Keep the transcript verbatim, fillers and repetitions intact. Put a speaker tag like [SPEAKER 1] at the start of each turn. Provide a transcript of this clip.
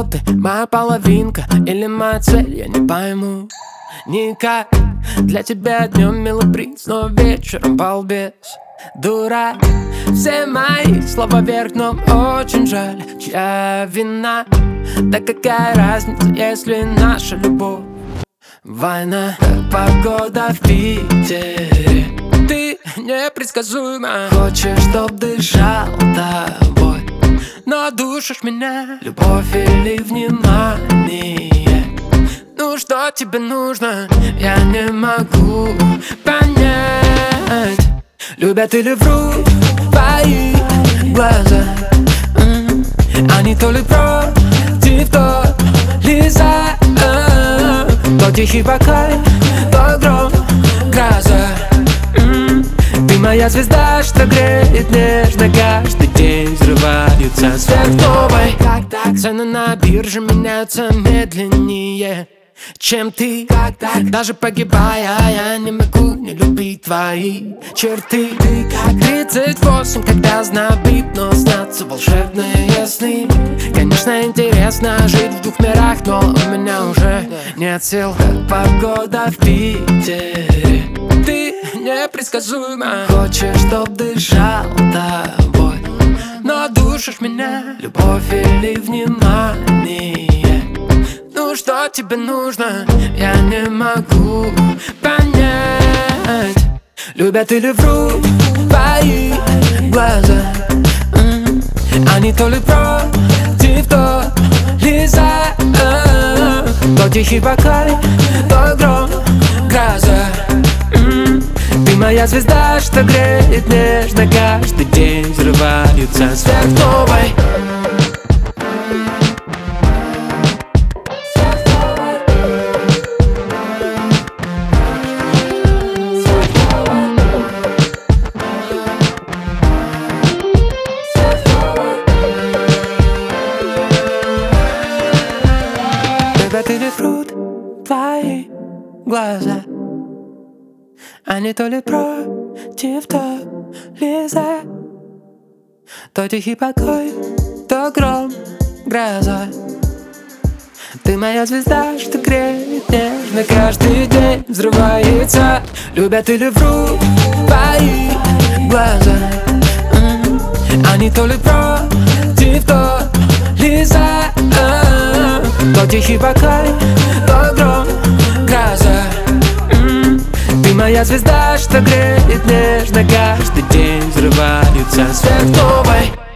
[SPEAKER 1] ты моя половинка или моя цель, я не пойму никак. Для тебя днем милый приз, но вечером балбес, дурак. Все мои слова вверх, но очень жаль, чья вина? Да какая разница, если наша любовь война? Погода в Питере, ты непредсказуема. Хочешь, чтоб дышал тобой, но душишь меня. Любовь или внимание? Ну что тебе нужно? Я не могу понять. Любят или врут твои глаза? М-м. Они то ли против, то ли за. То тихий бокаль, то гром, гроза. М-м. Ты моя звезда, что греет нежно. Каждый день взрываются сверхновой. Цены на бирже меняются медленнее, чем ты. Даже погибая, я не могу не любить твои черты. Ты как тридцать восемь, когда знобит, но снятся волшебные сны. Конечно, интересно жить в двух мирах, но у меня уже нет сил. Погода в Питере, ты непредсказуема. Хочешь, чтоб дышал тобой, но душишь меня. Любовь или внимание? Ну что тебе нужно? Я не могу понять. Любят или врут твои глаза? М-м. Они то ли против, то ли за. То тихий бокаль, то гром, гроза. М-м. Ты моя звезда, что греет нежно. Каждый день взрываются сверхновой. Любят или врут твои глаза? Они то ли против, то ли за. То тихий покой, то гром, гроза. Ты моя звезда, что греет нежно. Каждый день взрывается. Любят или врут твои глаза? М-м. Они то ли против, то ли за. То тихий бокаль, то гром, гроза. М-м. Ты моя звезда, что греет нежно. Каждый день взрываются сверхновой.